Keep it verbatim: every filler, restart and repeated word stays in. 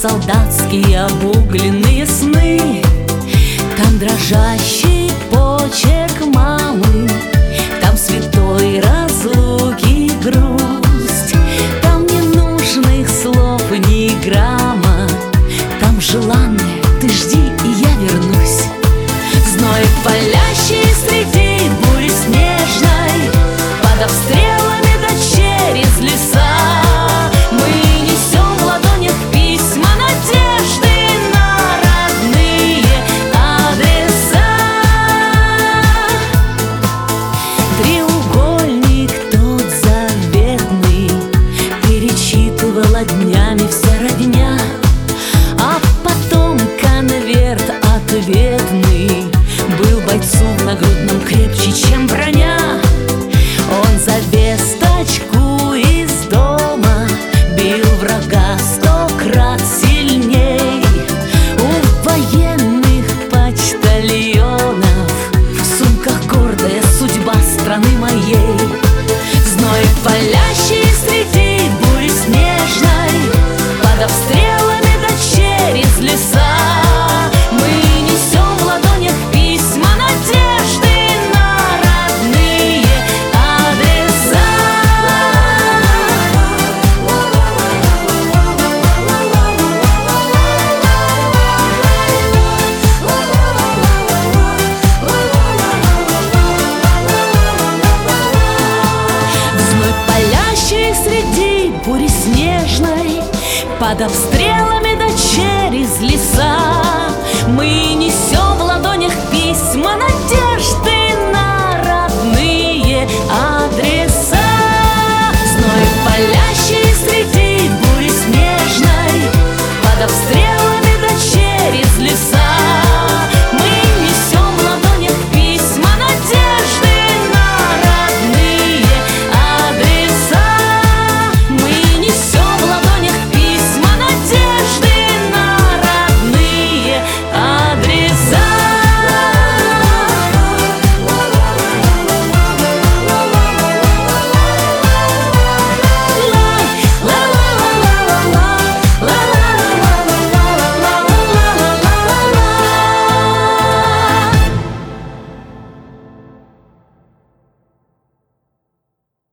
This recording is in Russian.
солдатские обугленные сны. Там дрожащий почерк мамы, там святой разлуки грусть, там ненужных слов ни грамма, там желанное «ты жди, и я вернусь». Зной палящий среди бури снежной, под обстрелами да через леса, мы несем в ладонях письма надежды на родные адреса. Треугольник тот заветный перечитывала днями вся родня, а потом конверт ответный был бойцу в нагрудном крепче, чем броня. Он за весточку из дома бил врага сто крат сильней. У военных почтальонов в сумках гордая судьба страны моей. Зной палящий среди бури снежной, под обстрелами да через леса, мы несем в ладонях письма надежды на родные адреса. Зной палящий среди бури снежной, под обстрелами да через леса, мы несем в ладонях письма надежды на родные адреса.